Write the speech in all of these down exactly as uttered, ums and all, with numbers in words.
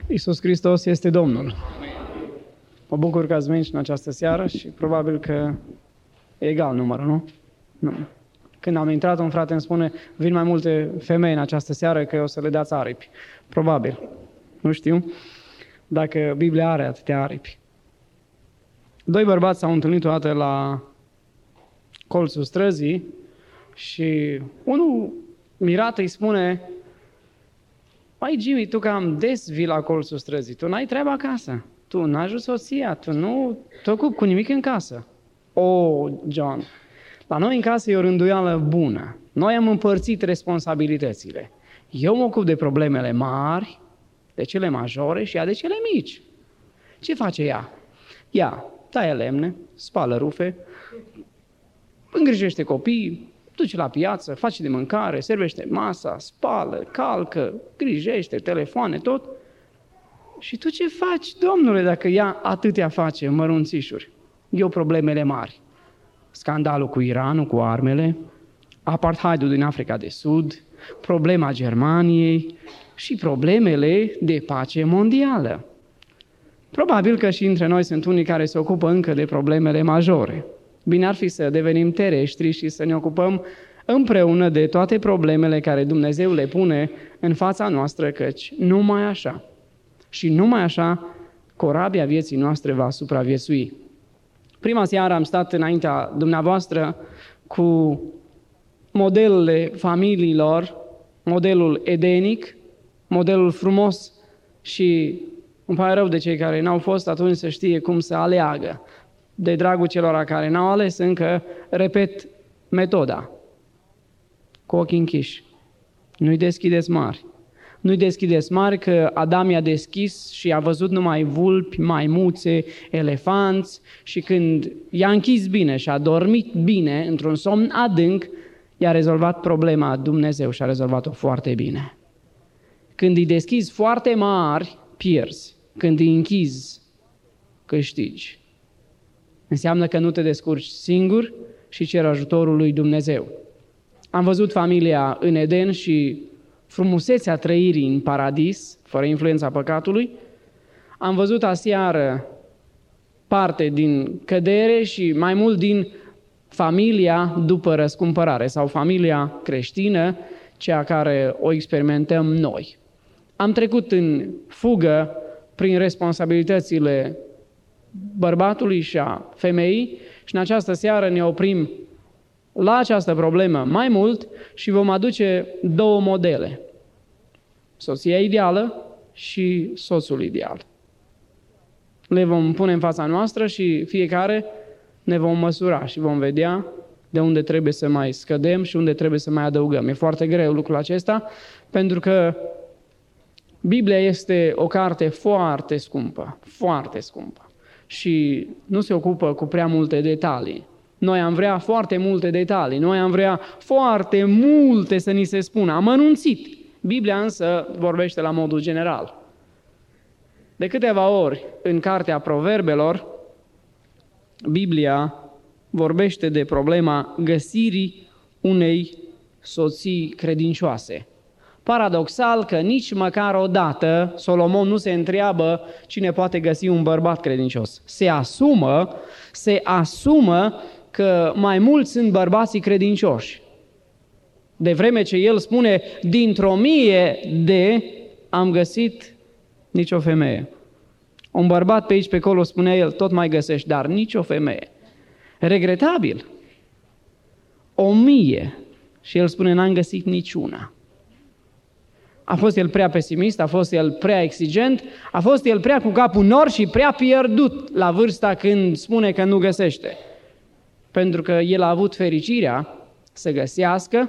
Iisus Hristos este Domnul. Mă bucur că ați venit în această seară și probabil că e egal numărul, nu? Nu. Când am intrat, un frate îmi spune, vin mai multe femei în această seară că o să le dați aripi. Probabil. Nu știu dacă Biblia are atâtea aripi. Doi bărbați s-au întâlnit o dată la colțul străzii și unul mirat îi spune, păi Jimmy, tu cam des vii la colțul străzii, tu n-ai treaba acasă, tu n-ajut soția, tu nu te ocupi cu nimic în casă. Oh, John, la noi în casă e o rânduială bună. Noi am împărțit responsabilitățile. Eu mă ocup de problemele mari, de cele majore și ea de cele mici. Ce face ea? Ea taie lemne, spală rufe, îngrijește copiii, duce la piață, face de mâncare, servește masa, spală, calcă, grijește, telefoane, tot. Și tu ce faci, Domnule, dacă ea atâtea face mărunțișuri? Eu problemele mari. Scandalul cu Iranul, cu armele, apartheidul din Africa de Sud, problema Germaniei și problemele de pace mondială. Probabil că și între noi sunt unii care se ocupă încă de problemele majore. Bine ar fi să devenim terestri și să ne ocupăm împreună de toate problemele care Dumnezeu le pune în fața noastră, căci numai așa și numai așa corabia vieții noastre va supraviețui. Prima seară am stat înaintea dumneavoastră cu modelele familiilor, modelul edenic, modelul frumos și îmi pare rău de cei care n-au fost atunci să știe cum să aleagă. De dragul celor care n-au ales încă, repet metoda. Cu ochii închiși. Nu-i deschideți mari. Nu-i deschideți mari că Adam i-a deschis și a văzut numai vulpi, maimuțe, elefanți și când i-a închis bine și a dormit bine, într-un somn adânc, i-a rezolvat problema Dumnezeu și a rezolvat-o foarte bine. Când îi deschizi foarte mari, pierzi. Când îi închizi, câștigi. Înseamnă că nu te descurci singur și ceri ajutorul lui Dumnezeu. Am văzut familia în Eden și frumusețea trăirii în paradis, fără influența păcatului. Am văzut aseară parte din cădere și mai mult din familia după răscumpărare sau familia creștină, cea care o experimentăm noi. Am trecut în fugă prin responsabilitățile bărbatului și a femeii și în această seară ne oprim la această problemă mai mult și vom aduce două modele. Soția ideală și soțul ideal. Le vom pune în fața noastră și fiecare ne vom măsura și vom vedea de unde trebuie să mai scădem și unde trebuie să mai adăugăm. E foarte greu lucrul acesta pentru că Biblia este o carte foarte scumpă, foarte scumpă și nu se ocupă cu prea multe detalii. Noi am vrea foarte multe detalii, noi am vrea foarte multe să ni se spună, amănunțit. Biblia însă vorbește la modul general. De câteva ori în cartea Proverbelor, Biblia vorbește de problema găsirii unei soții credincioase. Paradoxal că nici măcar odată Solomon nu se întreabă cine poate găsi un bărbat credincios. Se asumă, se asumă că mai mulți sunt bărbații credincioși. De vreme ce el spune, dintr-o mie de am găsit nicio femeie. Un bărbat pe aici, pe acolo, spunea el, tot mai găsești, dar nicio femeie. Regretabil. O mie. Și el spune, n-am găsit niciuna. A fost el prea pesimist, a fost el prea exigent, a fost el prea cu capul nor și prea pierdut la vârsta când spune că nu găsește. Pentru că el a avut fericirea să găsească,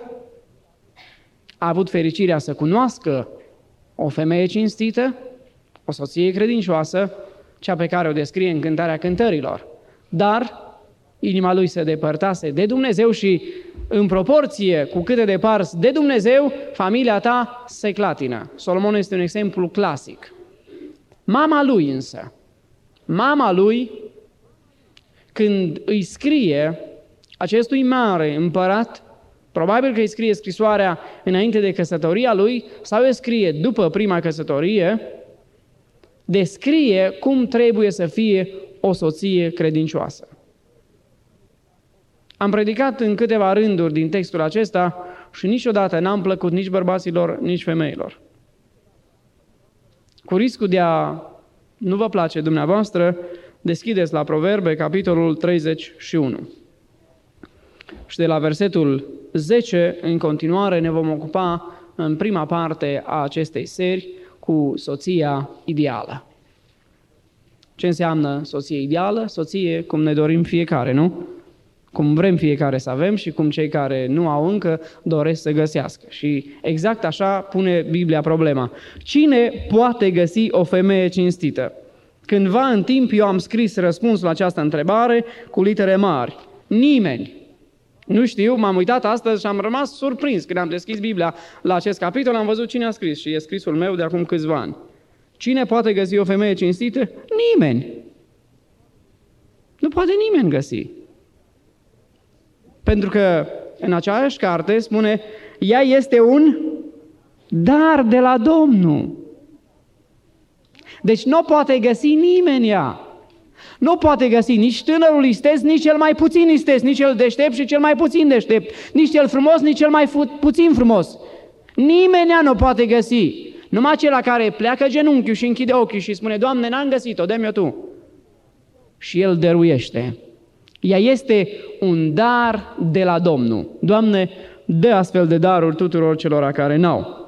a avut fericirea să cunoască o femeie cinstită, o soție credincioasă, cea pe care o descrie în Cântarea Cântărilor. Dar inima lui se depărtase de Dumnezeu și în proporție cu cât te deparți de Dumnezeu, familia ta se clatină. Solomon este un exemplu clasic. Mama lui însă, mama lui, când îi scrie acestui mare împărat, probabil că îi scrie scrisoarea înainte de căsătoria lui sau îi scrie după prima căsătorie, descrie cum trebuie să fie o soție credincioasă. Am predicat în câteva rânduri din textul acesta și niciodată n-am plăcut nici bărbaților, nici femeilor. Cu riscul de a nu vă place dumneavoastră, deschideți la Proverbe, capitolul treizeci și unu. Și de la versetul zece, în continuare, ne vom ocupa în prima parte a acestei serii cu soția ideală. Ce înseamnă soție ideală? Soție cum ne dorim fiecare, nu? Cum vrem fiecare să avem și cum cei care nu au încă doresc să găsească. Și exact așa pune Biblia problema. Cine poate găsi o femeie cinstită? Cândva în timp eu am scris răspunsul la această întrebare cu litere mari. Nimeni. Nu știu, m-am uitat astăzi și am rămas surprins când am deschis Biblia la acest capitol, am văzut cine a scris și e scrisul meu de acum câțiva ani. Cine poate găsi o femeie cinstită? Nimeni. Nu poate nimeni găsi. Pentru că în aceeași carte spune, ea este un dar de la Domnul. Deci nu poate găsi nimeni ea. Nu poate găsi nici tânărul isteț, nici cel mai puțin isteț, nici cel deștept și cel mai puțin deștept, nici cel frumos, nici cel mai fu- puțin frumos. Nimeni ea nu poate găsi. Numai acela care pleacă genunchiul și închide ochii și spune, Doamne, n-am găsit-o, dă-mi-o Tu. Și El dăruiește. Ea este un dar de la Domnul. Doamne, dă astfel de daruri tuturor celor care n-au.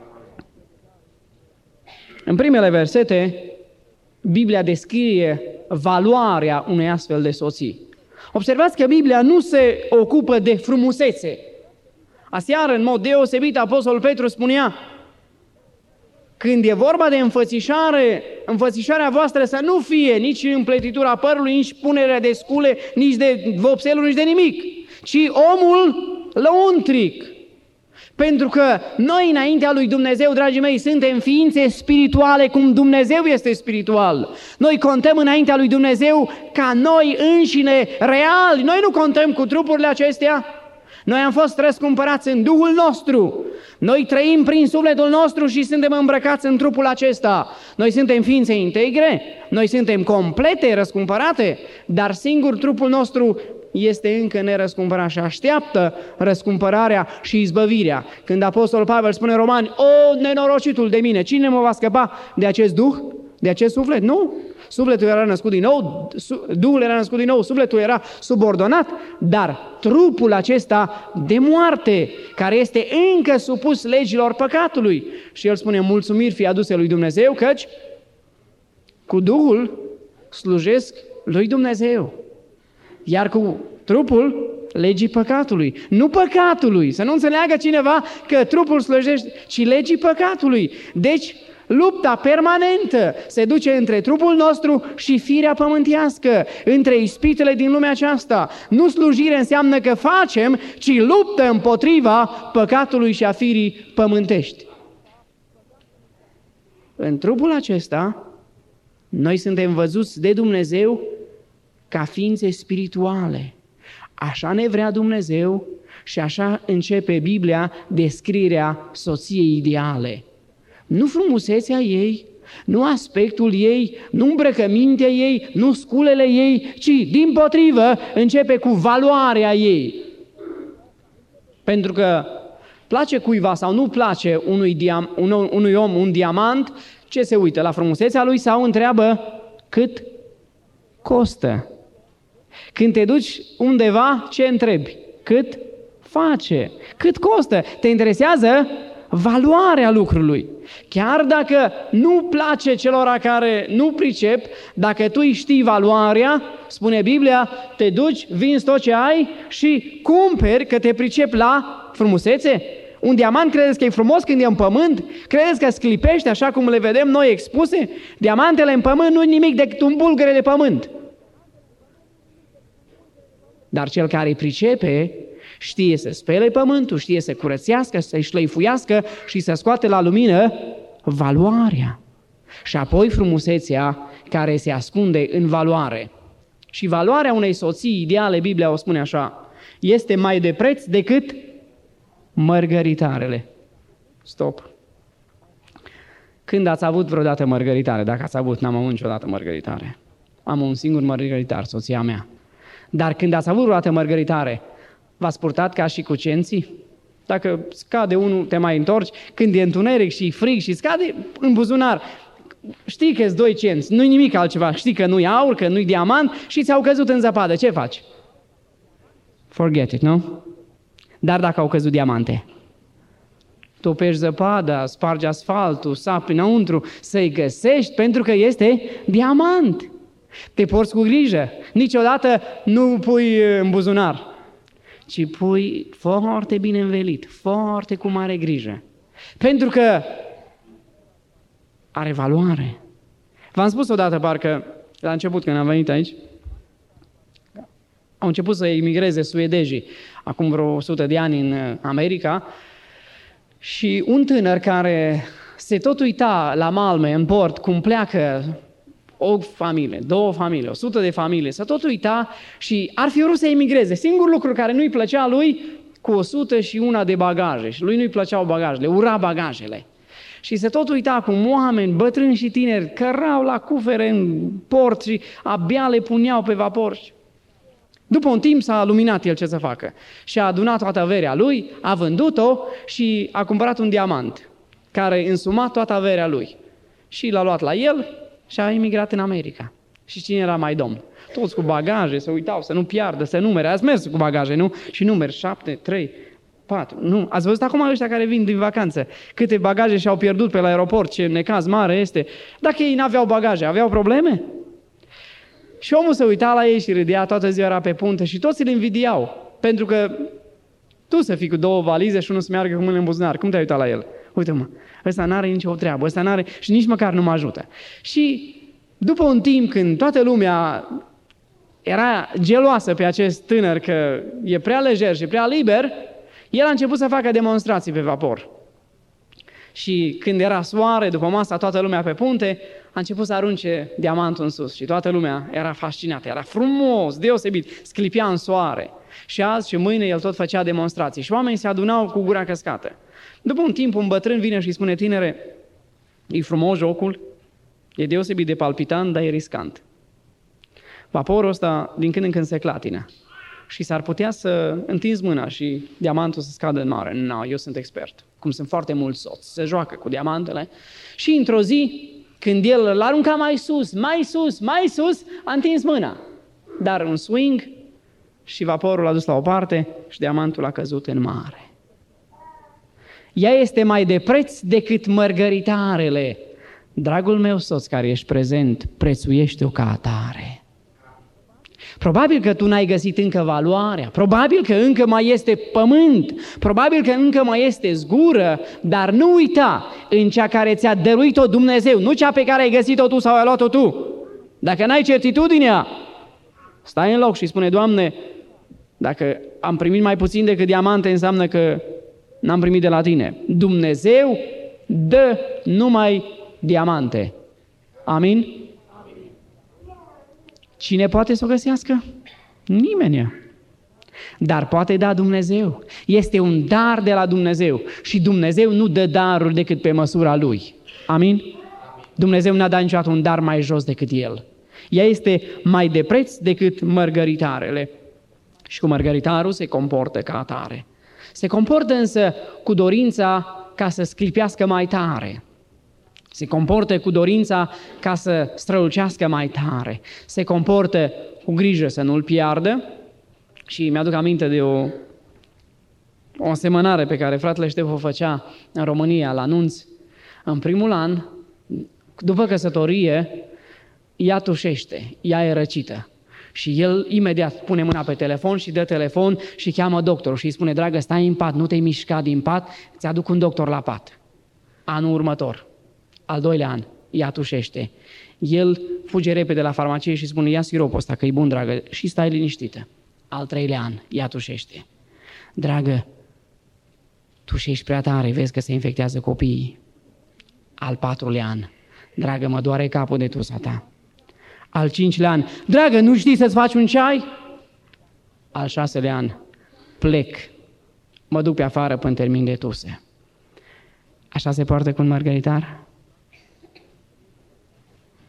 În primele versete, Biblia descrie valoarea unei astfel de soții. Observați că Biblia nu se ocupă de frumusețe. Aseară, în mod deosebit, Apostolul Petru spunea, când e vorba de înfățișare, înfățișarea voastră să nu fie nici împletitura părului, nici punerea de scule, nici de vopseluri, nici de nimic, ci omul lăuntric. Pentru că noi, înaintea lui Dumnezeu, dragii mei, suntem ființe spirituale cum Dumnezeu este spiritual. Noi contăm înaintea lui Dumnezeu ca noi înșine reali. Noi nu contăm cu trupurile acestea. Noi am fost răscumpărați în Duhul nostru. Noi trăim prin sufletul nostru și suntem îmbrăcați în trupul acesta. Noi suntem ființe integre, noi suntem complete, răscumpărate, dar singur trupul nostru este încă nerăscumpărat și așteaptă răscumpărarea și izbăvirea. Când Apostolul Pavel spune în Romani, o, nenorocitul de mine, cine mă va scăpa de acest Duh, de acest suflet? Nu. Sufletul era născut din nou, Duhul era născut din nou, sufletul era subordonat, dar trupul acesta de moarte, care este încă supus legilor păcatului. Și el spune, mulțumiri fie aduse lui Dumnezeu, căci cu Duhul slujesc lui Dumnezeu. Iar cu trupul, legii păcatului. Nu păcatului. Să nu înțeleagă cineva că trupul slujește, ci legii păcatului. Deci, lupta permanentă se duce între trupul nostru și firea pământească, între ispitele din lumea aceasta. Nu slujire înseamnă că facem, ci luptă împotriva păcatului și a firii pământești. În trupul acesta, noi suntem văzuți de Dumnezeu ca ființe spirituale. Așa ne vrea Dumnezeu și așa începe Biblia descrierea soției ideale. Nu frumusețea ei, nu aspectul ei, nu îmbrăcămintea ei, nu sculele ei, ci dimpotrivă începe cu valoarea ei. Pentru că place cuiva sau nu place unui, diam, unui om un diamant, ce se uită? La frumusețea lui sau întreabă cât costă? Când te duci undeva, ce întrebi? Cât face? Cât costă? Te interesează valoarea lucrului. Chiar dacă nu place celor care nu pricep, dacă tu îi știi valoarea, spune Biblia, te duci, vinzi tot ce ai și cumperi, că te pricep la frumusețe. Un diamant credeți că e frumos când e în pământ? Credeți că sclipește așa cum le vedem noi expuse? Diamantele în pământ nu-i nimic decât un bulgăre de pământ. Dar cel care îi pricepe știe să spele pământul, știe să curățească, să-i șleifuiască și să scoate la lumină valoarea. Și apoi frumusețea care se ascunde în valoare. Și valoarea unei soții ideale, Biblia o spune așa, este mai de preț decât mărgăritarele. Stop. Când ați avut vreodată mărgăritare? Dacă ați avut, n-am avut niciodată mărgăritare. Am un singur mărgăritar, soția mea. Dar când ați avut vreodată mărgăritare, v-ați purtat ca și cu cenții? Dacă scade unul, te mai întorci. Când e întuneric și frig și scade în buzunar, știi că-s doi cenți, nu-i nimic altceva. Știi că nu-i aur, că nu-i diamant și ți-au căzut în zăpadă. Ce faci? Forget it, nu? Dar dacă au căzut diamante, topești zăpada, spargi asfaltul, sapi înăuntru, să-i găsești pentru că este diamant. Te porți cu grijă. Niciodată nu pui în buzunar, ci pui foarte bine învelit, foarte cu mare grijă. Pentru că are valoare. V-am spus odată, parcă, la început când am venit aici, au început să emigreze suedezii, acum vreo o sută de ani în America, și un tânăr care se tot uita la Malmö, în port, cum pleacă o familie, două familii, o sută de familii, se tot uita și ar fi vrut să emigreze. Singurul lucru care nu-i plăcea lui, cu o sută și una de bagaje, și lui nu-i plăceau bagajele, ura bagajele. Și se tot uita cum oameni, bătrâni și tineri, cărau la cufere în port și abia le puneau pe vapor. După un timp s-a luminat el ce să facă și a adunat toată averea lui, a vândut-o și a cumpărat un diamant care însuma toată averea lui. Și l-a luat la el și a emigrat în America. Și cine era mai domn? Toți cu bagaje, se uitau să nu piardă, să numere. Ați mers cu bagaje, nu? Și numeri șapte, trei, patru. Nu. Ați văzut acum ăștia care vin din vacanță? Câte bagaje și-au pierdut pe la aeroport, ce necaz mare este. Dacă ei n-aveau bagaje, aveau probleme? Și omul se uita la ei și râdea, toată ziua era pe punte și toți îl invidiau. Pentru că tu să fii cu două valize și unul să meargă cu mâinile în buzunar. Cum te-ai uitat la el? Uite-mă, ăsta n-are nicio treabă, ăsta n-are și nici măcar nu mă ajută. Și după un timp când toată lumea era geloasă pe acest tânăr că e prea lejer și prea liber, el a început să facă demonstrații pe vapor. Și când era soare, după masa, toată lumea pe punte, a început să arunce diamantul în sus și toată lumea era fascinată, era frumos, deosebit, sclipea în soare. Și azi și mâine el tot făcea demonstrații și oamenii se adunau cu gura căscată. După un timp, un bătrân vine și îi spune: tinere, e frumos jocul, e deosebit de palpitant, dar e riscant. Vaporul ăsta din când în când se clatină și s-ar putea să întinzi mâna și diamantul să scadă în mare. Nu, no, eu sunt expert, cum sunt foarte mulți soți, se joacă cu diamantele și într-o zi, când el îl arunca mai sus, mai sus, mai sus, a întins mâna. Dar un swing și vaporul l-a dus la o parte și diamantul a căzut în mare. Ea este mai de preț decât mărgăritarele. Dragul meu soț care ești prezent, prețuiește-o ca atare. Probabil că tu n-ai găsit încă valoarea, probabil că încă mai este pământ, probabil că încă mai este zgură, dar nu uita în cea care ți-a dăruit-o Dumnezeu, nu cea pe care ai găsit-o tu sau ai luat-o tu. Dacă n-ai certitudinea, stai în loc și spune: Doamne, dacă am primit mai puțin decât diamante, înseamnă că n-am primit de la tine. Dumnezeu dă numai diamante. Amin? Cine poate să o găsească? Nimeni. Dar poate da Dumnezeu. Este un dar de la Dumnezeu și Dumnezeu nu dă daruri decât pe măsura Lui. Amin? Dumnezeu n-a dat niciodată un dar mai jos decât El. Ea este mai de preț decât mărgăritarele. Și cu mărgăritarul se comportă ca atare. Se comportă însă cu dorința ca să sclipească mai tare. Se comportă cu dorința ca să strălucească mai tare. Se comportă cu grijă să nu-l piardă. Și mi-aduc aminte de o, o asemănare pe care fratele Ștef o făcea în România, la nunți. În primul an, după căsătorie, ea tușește, ea e răcită. Și el imediat pune mâna pe telefon și dă telefon și cheamă doctorul și îi spune: dragă, stai în pat, nu te-ai mișcat din pat, ți aduc un doctor la pat. Anul următor, al doilea an, ea tușește. El fuge repede la farmacie și spune: ia siropul ăsta, că e bun, dragă, și stai liniștită. Al treilea an, ea tușește. Dragă, tușești prea tare, vezi că se infectează copiii. Al patrulea an, dragă, mă doare capul de tusa ta. Al cincilea an, dragă, nu știi să-ți faci un ceai? Al șaselea an, plec, mă duc pe afară până termin de tuse. Așa se poartă cu un mărgăritar?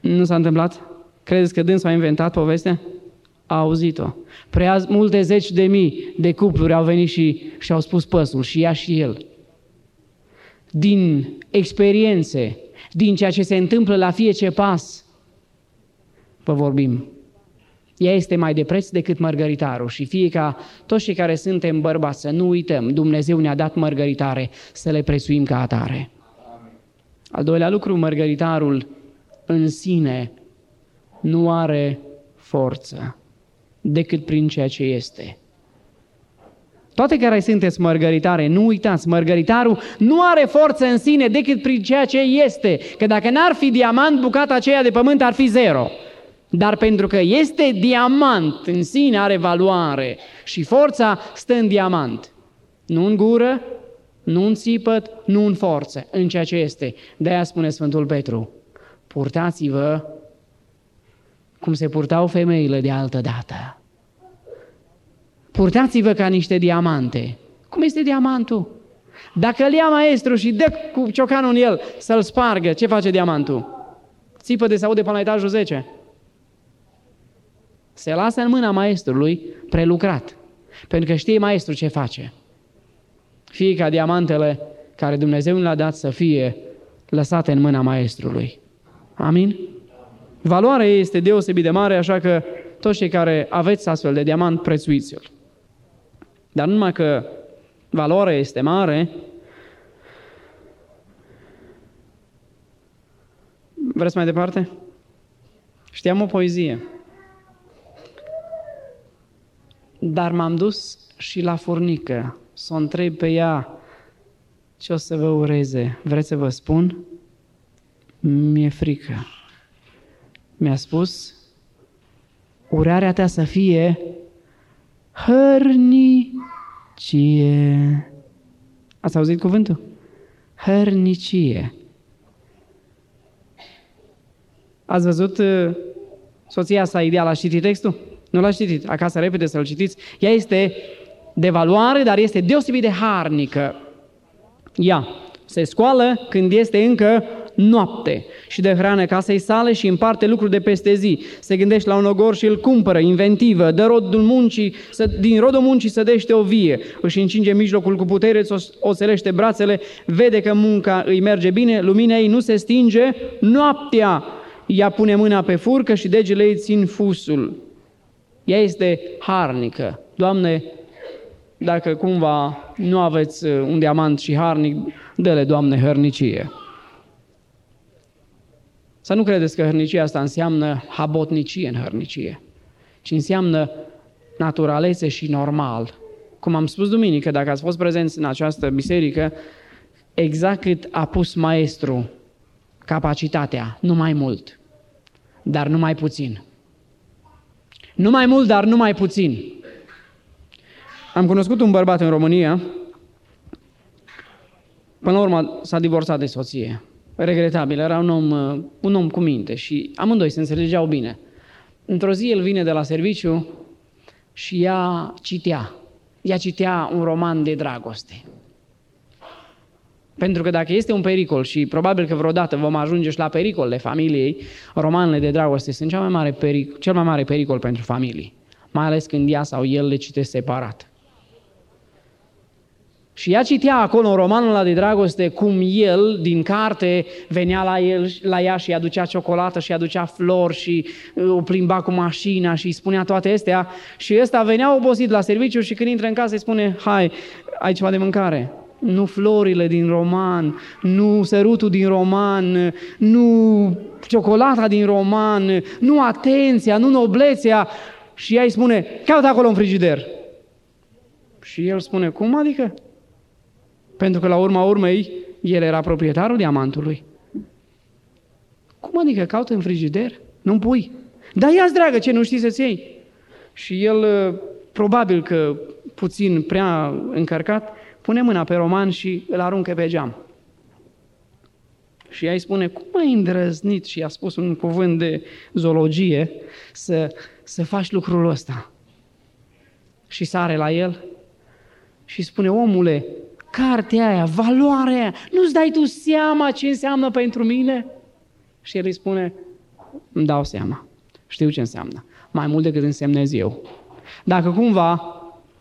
Nu s-a întâmplat? Credeți că dânsul a inventat povestea? A auzit-o. Prea multe zeci de mii de cupluri au venit și și-au spus păsul, și ea și el. Din experiențe, din ceea ce se întâmplă la fiecare pas, vă vorbim. Ea este mai de preț decât mărgăritarul și fie ca toți cei care suntem bărbați să nu uităm, Dumnezeu ne-a dat mărgăritare, să le prețuim ca atare. Al doilea lucru, mărgăritarul în sine nu are forță decât prin ceea ce este. Toate care sunteți mărgăritare, nu uitați, mărgăritarul nu are forță în sine decât prin ceea ce este. Că dacă n-ar fi diamant, bucata aceea de pământ ar fi zero. Dar pentru că este diamant, în sine are valoare și forța stă în diamant. Nu în gură, nu în țipăt, nu în forță, în ceea ce este. De-aia spune Sfântul Petru, purtați-vă cum se purtau femeile de altă dată. Purtați-vă ca niște diamante. Cum este diamantul? Dacă îl ia maestru și dă cu ciocanul în el să-l spargă, ce face diamantul? Țipă de se aude până la etajul zece. Se lasă în mâna maestrului prelucrat. Pentru că știe maestru ce face. Fie ca diamantele care Dumnezeu le-a dat să fie lăsate în mâna maestrului. Amin? Valoarea ei este deosebit de mare, așa că toți cei care aveți astfel de diamant, prețuiți-l. Dar nu numai că valoarea este mare, vreți mai departe? Știam o poezie. Dar m-am dus și la furnică să o întreb pe ea ce o să vă ureze. Vreți să vă spun? Mi-e frică. Mi-a spus, urarea ta să fie hărnicie. Ați auzit cuvântul? Hărnicie. Ați văzut uh, soția sa ideală? A citit textul? Nu l-a citit. Acasă repede să-l citiți. Ea este de valoare, dar este deosebit de harnică. Ea se scoală când este încă noapte și de hrană casei sale și împarte lucruri de peste zi. Se gândește la un ogor și îl cumpără, inventivă, dă rodul muncii, să, din rodul muncii sădește o vie, își încinge mijlocul cu putere, oțelește brațele, vede că munca îi merge bine, lumina ei nu se stinge, noaptea ea pune mâna pe furcă și degele ei țin fusul. Ea este harnică. Doamne, dacă cumva nu aveți un diamant și harnic, dă-le, Doamne, hărnicie. Să nu credeți că hărnicia asta înseamnă habotnicie în hărnicie, ci înseamnă naturalețe și normal. Cum am spus duminică, dacă ați fost prezenți în această biserică, exact cât a pus maestru capacitatea, nu mai mult, dar nu mai puțin. Nu mai mult, dar nu mai puțin. Am cunoscut un bărbat în România, până la urmă s-a divorțat de soție. Regretabil, era un om, un om cu minte și amândoi se înțelegeau bine. Într-o zi el vine de la serviciu și ea citea. Ea citea un roman de dragoste. Pentru că dacă este un pericol și probabil că vreodată vom ajunge și la pericolele familiei, romanele de dragoste sunt cel mai mare pericol, cel mai mare pericol pentru familii, mai ales când ea sau el le citește separat. Și ea citea acolo romanul ăla de dragoste, cum el, din carte, venea la, el, la ea și îi aducea ciocolată și îi aducea flori și o plimba cu mașina și îi spunea toate astea. Și ăsta venea obosit la serviciu și când intră în casă îi spune, hai, ai ceva de mâncare? Nu florile din roman, nu sărutul din roman, nu ciocolata din roman, nu atenția, nu noblețea. Și ea îi spune, caută acolo în frigider. Și el spune, cum adică? Pentru că la urma urmei, el era proprietarul diamantului. Cum adică caută în frigider? Nu-mi pui. Dar ia-ți, dragă, ce nu știi să-ți iei? Și el, probabil că puțin prea încărcat, pune mâna pe roman și îl aruncă pe geam. Și ea îi spune, cum ai îndrăznit, și i-a spus un cuvânt de zoologie, să, să faci lucrul ăsta. Și sare la el și spune, omule, cartea aia, valoarea aia, nu-ți dai tu seama ce înseamnă pentru mine? Și el îi spune, îmi dau seama. Știu ce înseamnă. Mai mult decât însemnez eu. Dacă cumva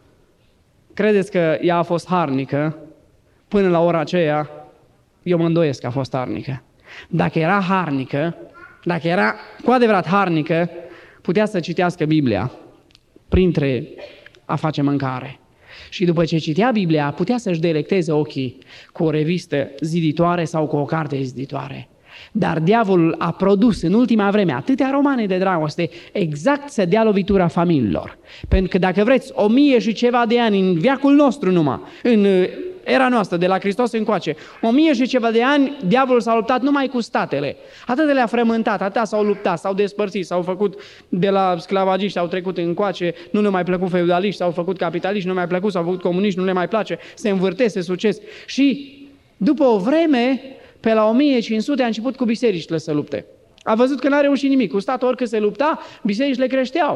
credeți că ea a fost harnică, până la ora aceea, eu mă îndoiesc că a fost harnică. Dacă era harnică, dacă era cu adevărat harnică, putea să citească Biblia printre a face mâncare. Și după ce citea Biblia, putea să-și delecteze ochii cu o revistă ziditoare sau cu o carte ziditoare. Dar diavolul a produs în ultima vreme atâtea romane de dragoste exact să dea lovitura familiilor. Pentru că dacă vreți, o mie și ceva de ani în veacul nostru numai, în era noastră, de la Hristos încoace, o mie și ceva de ani, diavolul s-a luptat numai cu statele. Atât le-a frământat, atât s-au luptat, s-au despărțit, s-au făcut de la sclavagiști, au trecut încoace, nu le mai plăcut feudaliști, s-au făcut capitaliști, nu le mai plăcut, s-au făcut comuniști, nu le mai place, se învârte, se sucesc. Și după o vreme, pe la o mie cinci sute a început cu bisericile să lupte. A văzut că n-a reușit nimic. Cu statul oricât se lupta, bisericile creșteau.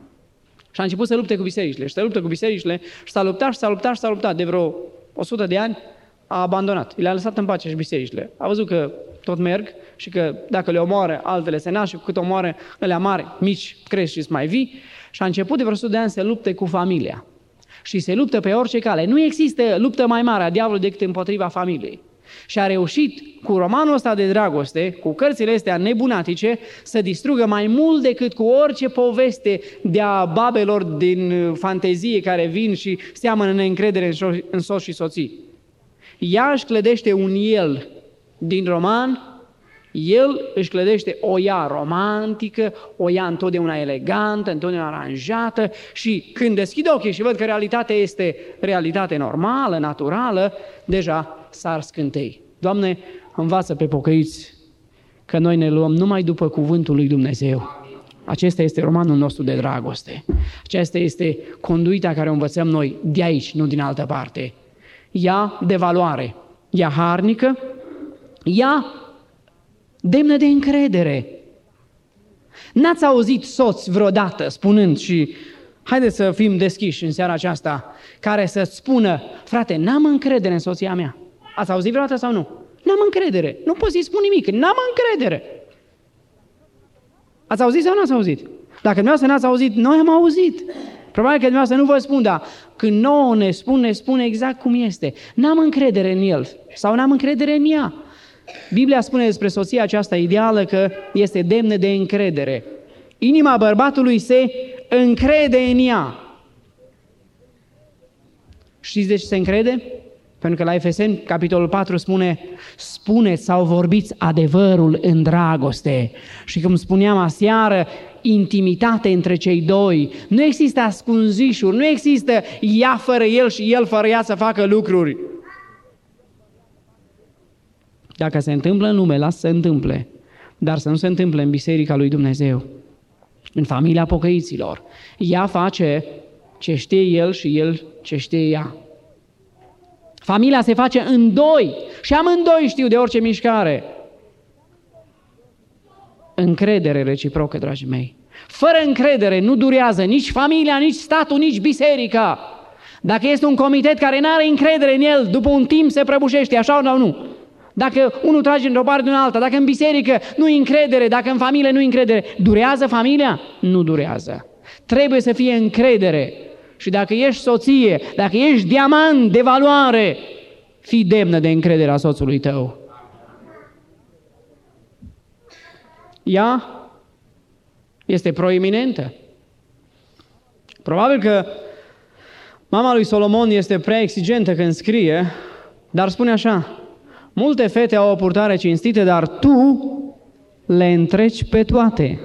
Și a început să lupte cu bisericile. Și să lupte cu bisericile și s-a luptat și s-a luptat și s-a luptat. De vreo o sută de ani a abandonat. Le-a lăsat în pace și bisericile. A văzut că tot merg și că dacă le omoară, altele se nasc și cu cât omoară, alea mari, mici, cresc și mai vii. Și a început de vreo o sută de ani să lupte cu familia. Și se luptă pe orice cale. Nu există luptă mai mare a diavolului decât împotriva familiei. Și a reușit cu romanul ăsta de dragoste, cu cărțile astea nebunatice, să distrugă mai mult decât cu orice poveste de-a babelor din fantezie care vin și seamănă neîncredere în soț și soții. Ea își clădește un el din roman, el își clădește o ea romantică, o ea întotdeauna elegantă, întotdeauna aranjată și când deschid ochii și văd că realitatea este realitate normală, naturală, deja s-ar scântei. Doamne, învață pe pocăiți că noi ne luăm numai după cuvântul lui Dumnezeu. Acesta este romanul nostru de dragoste. Aceasta este conduita care o învățăm noi de aici, nu din altă parte. Ea de valoare, ea harnică, ea demnă de încredere. N-ați auzit soți vreodată spunând și haideți să fim deschiși în seara aceasta, care să-ți spună, frate, n-am încredere în soția mea. Ați auzit vreodată sau nu? N-am încredere. Nu pot să-i spun nimic. N-am încredere. Ați auzit sau nu ați auzit? Dacă dumneavoastră n-ați auzit, noi am auzit. Probabil că dumneavoastră nu vă spun, dar când nouă ne spun, ne spune exact cum este. N-am încredere în el sau n-am încredere în ea. Biblia spune despre soția aceasta ideală că este demnă de încredere. Inima bărbatului se încrede în ea. Știți de ce se încrede? Pentru că la Efeseni, capitolul patru, spune, spuneți sau vorbiți adevărul în dragoste. Și cum spuneam aseară, intimitate între cei doi. Nu există ascunzișuri, nu există ea fără el și el fără ea să facă lucruri. Dacă se întâmplă în lume, lasă să se întâmple. Dar să nu se întâmple în biserica lui Dumnezeu, în familia pocăiților. Ea face ce știe el și el ce știe ea. Familia se face în doi și amândoi știu de orice mișcare. Încredere reciprocă, dragii mei. Fără încredere nu durează nici familia, nici statul, nici biserica. Dacă este un comitet care nu are încredere în el, după un timp se prăbușește, așa sau nu? Dacă unul trage într-o parte în alta, dacă în biserică nu-i încredere, dacă în familie nu-i încredere, durează familia? Nu durează. Trebuie să fie încredere. Și dacă ești soție, dacă ești diamant de valoare, fii demnă de încrederea soțului tău. Ea este proeminentă. Probabil că mama lui Solomon este prea exigentă când scrie, dar spune așa, multe fete au o purtare cinstită, dar tu le întreci pe toate.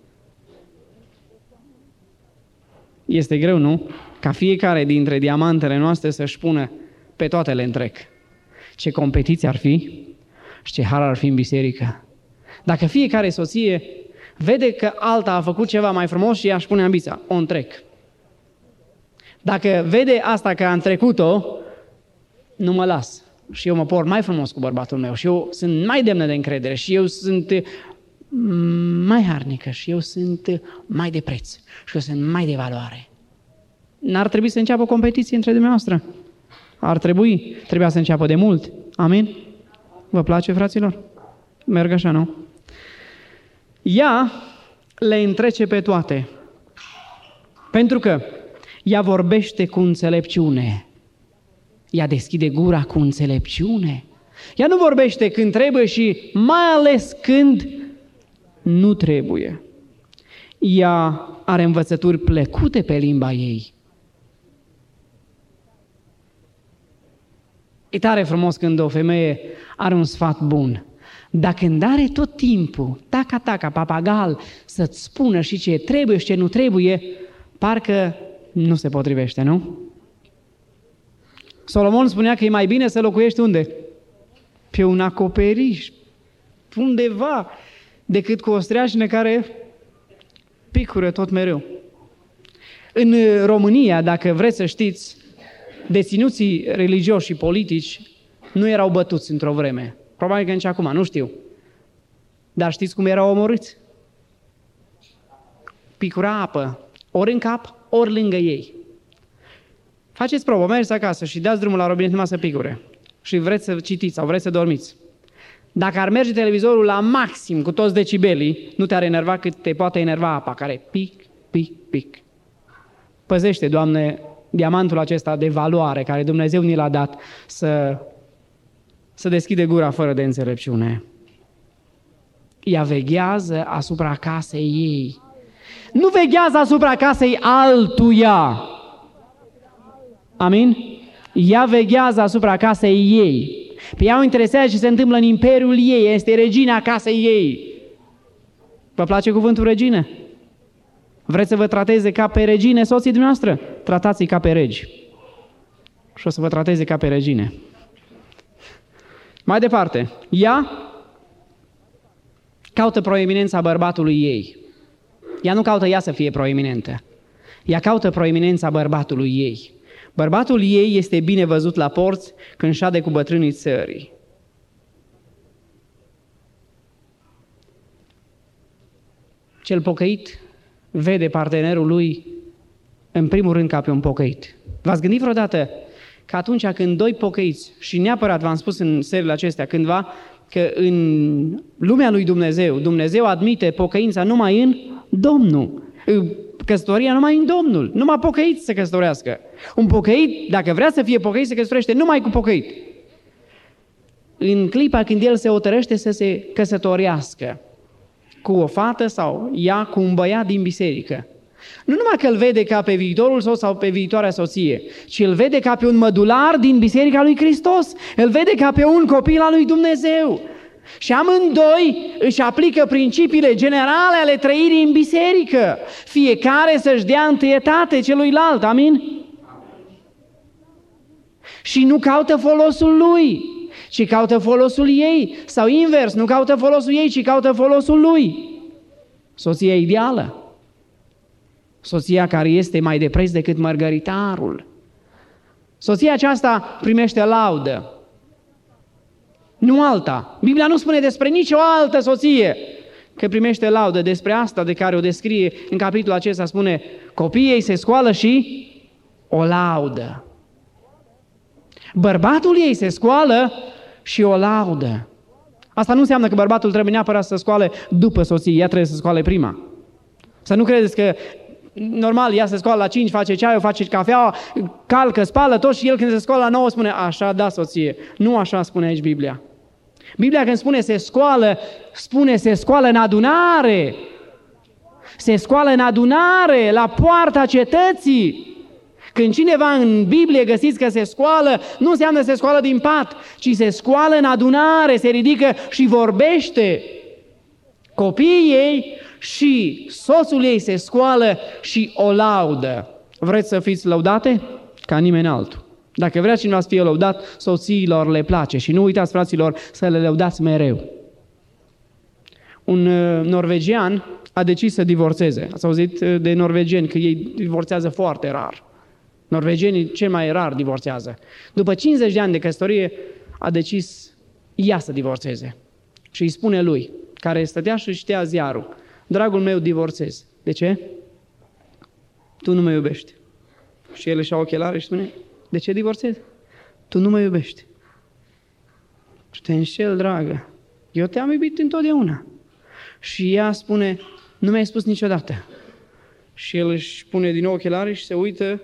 Este greu, nu? Ca fiecare dintre diamantele noastre să-și pună pe toate le întrec. Ce competiție ar fi și ce har ar fi în biserică. Dacă fiecare soție vede că alta a făcut ceva mai frumos și ea își pune ambiția, o întrec. Dacă vede asta că a întrecut-o, nu mă las. Și eu mă port mai frumos cu bărbatul meu și eu sunt mai demnă de încredere și eu sunt mai harnică și eu sunt mai de preț și eu sunt mai de valoare. N-ar trebui să înceapă o competiție între dumneavoastră. Ar trebui, trebuia să înceapă de mult. Amin? Vă place, fraților? Merg așa, nu? Ea le întrece pe toate, pentru că ea vorbește cu înțelepciune. Ea deschide gura cu înțelepciune. Ea nu vorbește când trebuie și mai ales când nu trebuie. Ea are învățături plăcute pe limba ei. E tare frumos când o femeie are un sfat bun. Dar când are tot timpul, taca-taca, papagal, să-ți spună și ce trebuie și ce nu trebuie, parcă nu se potrivește, nu? Solomon spunea că e mai bine să locuiești unde? Pe un acoperiș, undeva, decât cu o streașină care picură tot mereu. În România, dacă vreți să știți, deținuții religioși și politici nu erau bătuți într-o vreme. Probabil că nici acum, nu știu. Dar știți cum erau omorâți? Picura apă, ori în cap, ori lângă ei. Faceți probă, mergeți acasă și dați drumul la robinet numai să picure. Și vreți să citiți sau vreți să dormiți. Dacă ar merge televizorul la maxim cu toți decibelii, nu te-ar enerva cât te poate enerva apa, care pic, pic, pic. Păzește, Doamne, diamantul acesta de valoare care Dumnezeu ni l-a dat să, să deschide gura fără de înțelepciune. Ea veghează asupra casei ei. Nu veghează asupra casei altuia. Amin? Ea veghează asupra casei ei. Pe ea o interesează ce se întâmplă în imperiul ei. Este regina casei ei. Vă place cuvântul regine? Vreți să vă trateze ca pe regine soții dumneavoastră? Tratați-i ca pe regi. Și o să vă trateze ca pe regine. Mai departe, ea caută proeminența bărbatului ei. Ea nu caută ea să fie proeminentă. Ea caută proeminența bărbatului ei. Bărbatul ei este bine văzut la porți când șade cu bătrânii țării. Cel pocăit vede partenerul lui în primul rând ca pe un pocăit. V-ați gândit vreodată că atunci când doi pocăiți, și neapărat v-am spus în seriile acestea cândva, că în lumea lui Dumnezeu, Dumnezeu admite pocăința numai în Domnul. Căsătoria numai în Domnul. Numai pocăit să căsătorească. Un pocăit, dacă vrea să fie pocăit, se căsătorește numai cu pocăit. În clipa când el se hotărăște să se căsătorească cu o fată sau ea cu un băiat din biserică, nu numai că îl vede ca pe viitorul soț sau pe viitoarea soție, ci îl vede ca pe un mădular din Biserica lui Hristos. Îl vede ca pe un copil al lui Dumnezeu. Și amândoi își aplică principiile generale ale trăirii în biserică. Fiecare să-și dea întâietate celuilalt. Amin? Și nu caută folosul lui, ci caută folosul ei. Sau invers, nu caută folosul ei, ci caută folosul lui. Soția ideală. Soția care este mai de preț decât mărgăritarul. Soția aceasta primește laudă. Nu alta. Biblia nu spune despre nicio altă soție că primește laudă. Despre asta de care o descrie în capitolul acesta spune: copiii ei se scoală și o laudă. Bărbatul ei se scoală și o laudă. Asta nu înseamnă că bărbatul trebuie neapărat să se scoale după soție. Ea trebuie să se scoale prima. Să nu credeți că normal, ea se scoală la cinci, face ceaiul, face cafeaua, calcă, spală tot și el când se scoală la nouă spune: așa, da, soție. Nu așa spune aici Biblia. Biblia când spune se scoală, spune se scoală în adunare. Se scoală în adunare, la poarta cetății. Când cineva în Biblie găsiți că se scoală, nu înseamnă se scoală din pat, ci se scoală în adunare, se ridică și vorbește. Copiii ei și soțul ei se scoală și o laudă. Vreți să fiți lăudate? Ca nimeni altul. Dacă vreți cineva să fie lăudat, soțiilor le place. Și nu uitați, fraților, să le lăudați mereu. Un uh, norvegian a decis să divorțeze. Ați auzit de norvegieni că ei divorțează foarte rar. Norvegienii cel mai rar divorțează. După cincizeci de ani de căsătorie a decis ea să divorțeze. Și îi spune lui, care stătea și citea ziarul: dragul meu, divorțez. De ce? Tu nu mă iubești. Și el își ia ochelare și spune: de ce divorțezi? Tu nu mă iubești. Și te înșel, dragă. Eu te-am iubit întotdeauna. Și ea spune, nu mi-ai spus niciodată. Și el își pune din nou ochelarii și se uită.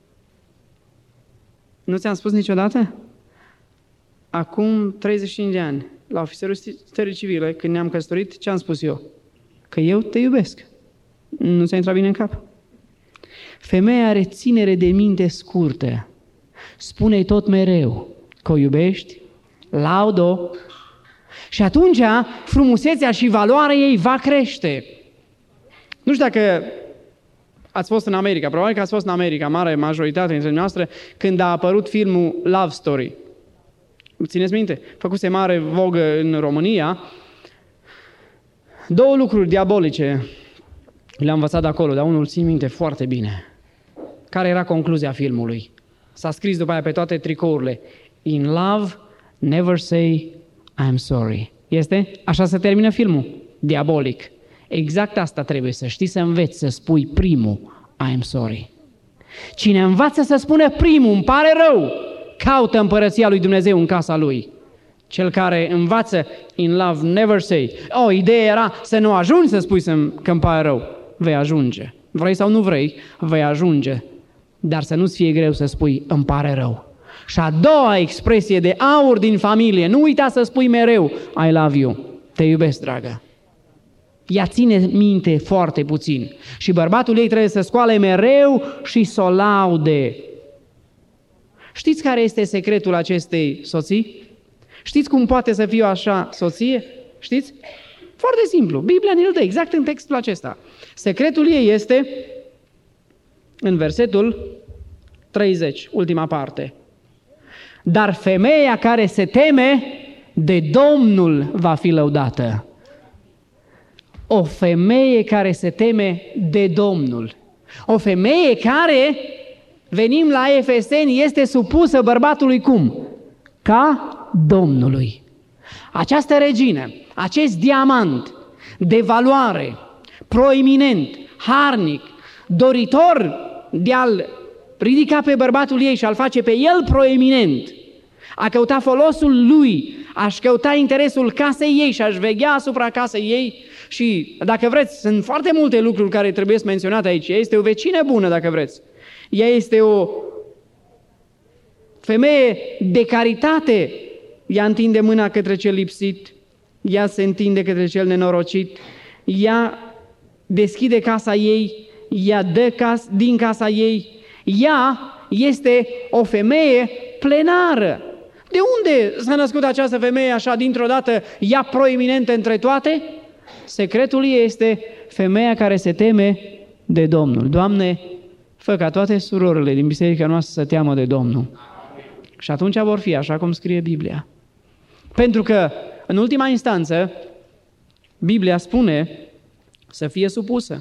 Nu ți-am spus niciodată? Acum treizeci și cinci de ani, la ofițerul stării civile, când ne-am căsătorit, ce am spus eu? Că eu te iubesc. Nu ți-a intrat bine în cap? Femeia are ținere de minte scurtă. Spune-i tot mereu că o iubești, laudă-o și atunci frumusețea și valoarea ei va crește. Nu știu dacă ați fost în America, probabil că ați fost în America, mare majoritate dintre noastre, când a apărut filmul Love Story. Țineți minte? Făcuse mare vogă în România. Două lucruri diabolice le-am învățat de acolo, dar unul țin minte foarte bine. Care era concluzia filmului? S-a scris după aia pe toate tricourile. In love, never say I'm sorry. Este? Așa se termină filmul. Diabolic. Exact asta trebuie să știi, să înveți să spui primul I'm sorry. Cine învață să spună primul, îmi pare rău, caută împărăția lui Dumnezeu în casa lui. Cel care învață in love, never say. O, ideea era să nu ajungi să spui că îmi pare rău. Vei ajunge. Vrei sau nu vrei, vei ajunge. Dar să nu-ți fie greu să spui îmi pare rău. Și a doua expresie de aur din familie, nu uita să spui mereu I love you. Te iubesc, dragă. Ea ține minte foarte puțin. Și bărbatul ei trebuie să scoale mereu și să o laude. Știți care este secretul acestei soții? Știți cum poate să fie o așa soție? Știți? Foarte simplu. Biblia ne-l dă exact în textul acesta. Secretul ei este în versetul treizeci, ultima parte. Dar femeia care se teme de Domnul va fi lăudată. O femeie care se teme de Domnul. O femeie care, venim la Efeseni, este supusă bărbatului cum? Ca Domnului. Această regină, acest diamant de valoare, proeminent, harnic, doritor de a-l ridica pe bărbatul ei și a-l face pe el proeminent, a căuta folosul lui, a-și căuta interesul casei ei și a-și veghea asupra casei ei și, dacă vreți, sunt foarte multe lucruri care trebuie menționate aici. Ea este o vecină bună, dacă vreți. Ea este o femeie de caritate. Ea întinde mâna către cel lipsit, ea se întinde către cel nenorocit, ea deschide casa ei, ea dă cas, din casa ei. Ea este o femeie plenară. De unde s-a născut această femeie așa dintr-o dată, ea proeminentă între toate? Secretul ei este femeia care se teme de Domnul. Doamne, fă ca toate surorile din biserica noastră să teamă de Domnul. Și atunci vor fi așa cum scrie Biblia. Pentru că, în ultima instanță, Biblia spune să fie supusă.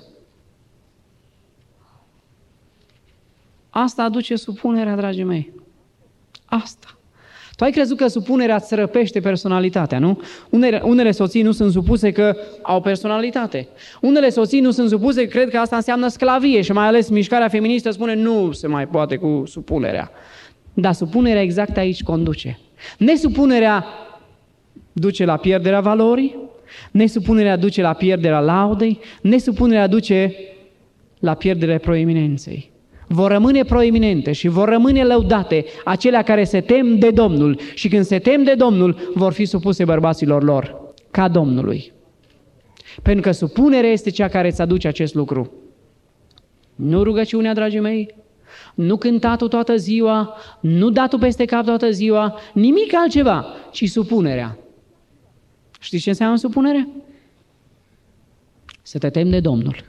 Asta aduce supunerea, dragii mei. Asta. Tu ai crezut că supunerea îți răpește personalitatea, nu? Unele, unele soții nu sunt supuse că au personalitate. Unele soții nu sunt supuse, cred că asta înseamnă sclavie și mai ales mișcarea feministă spune nu se mai poate cu supunerea. Dar supunerea exact aici conduce. Nesupunerea duce la pierderea valorii, nesupunerea duce la pierderea laudei, nesupunerea duce la pierderea proeminenței. Vor rămâne proeminente și vor rămâne lăudate acelea care se tem de Domnul și când se tem de Domnul vor fi supuse bărbaților lor, ca Domnului. Pentru că supunerea este cea care îți aduce acest lucru. Nu rugăciunea, dragii mei, nu cântatul toată ziua, nu datul peste cap toată ziua, nimic altceva, ci supunerea. Știți ce înseamnă supunerea? Să te temi de Domnul.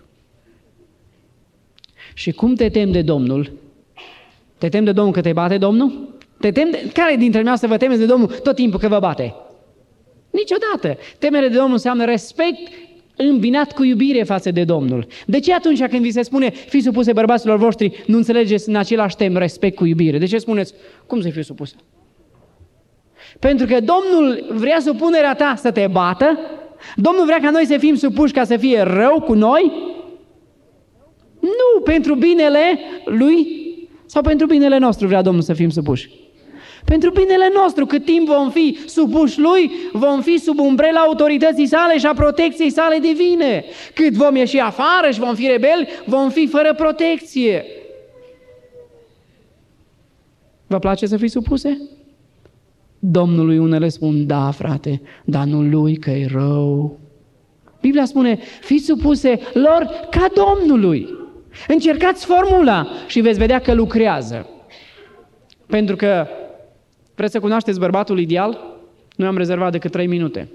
Și cum te temi de Domnul? Te temi de Domnul că te bate Domnul? Te temi de... Care dintre noi să vă temeți de Domnul tot timpul că vă bate? Niciodată. Temerea de Domnul înseamnă respect îmbinat cu iubire față de Domnul. De ce atunci când vi se spune fiți supuse bărbaților voștri, nu înțelegeți în același timp respect cu iubire? De ce spuneți, cum să fii supusă? Pentru că Domnul vrea supunerea ta să te bată? Domnul vrea ca noi să fim supuși ca să fie rău cu noi? Nu, pentru binele lui sau pentru binele nostru vrea Domnul să fim supuși? Pentru binele nostru, cât timp vom fi supuși Lui, vom fi sub umbrela autorității sale și a protecției sale divine. Cât vom ieși afară și vom fi rebeli, vom fi fără protecție. Vă place să fiți supuse? Domnului unele spun, da, frate, dar nu lui, că e rău. Biblia spune, fiți supuse lor ca Domnului. Încercați formula și veți vedea că lucrează. Pentru că vreți să cunoașteți bărbatul ideal? Noi am rezervat decât trei minute.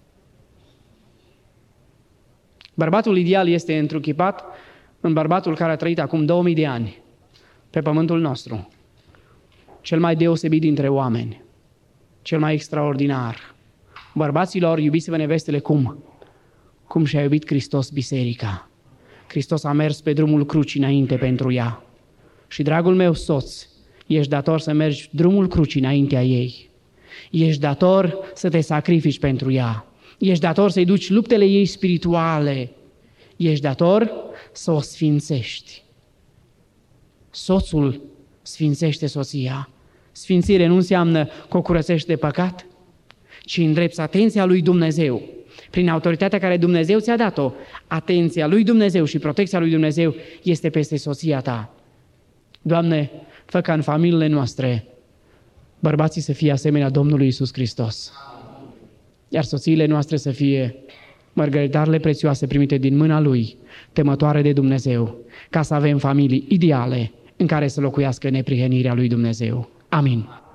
Bărbatul ideal este întruchipat în bărbatul care a trăit acum două mii de ani pe pământul nostru. Cel mai deosebit dintre oameni. Cel mai extraordinar. Bărbaților, iubiți-vă nevestele cum? Cum și-a iubit Hristos biserica. Hristos a mers pe drumul crucii înainte pentru ea. Și, dragul meu soț, ești dator să mergi drumul crucii înaintea ei. Ești dator să te sacrifici pentru ea. Ești dator să-i duci luptele ei spirituale. Ești dator să o sfințești. Soțul sfințește soția. Sfințire nu înseamnă că o curățești de păcat, ci îndrepți atenția lui Dumnezeu. Prin autoritatea care Dumnezeu ți-a dat-o, atenția lui Dumnezeu și protecția lui Dumnezeu este peste soția ta. Doamne, fă ca în familiile noastre bărbații să fie asemenea Domnului Iisus Hristos, iar soțiile noastre să fie mărgăritarele prețioase primite din mâna Lui, temătoare de Dumnezeu, ca să avem familii ideale în care să locuiască neprihănirea lui Dumnezeu. Amin.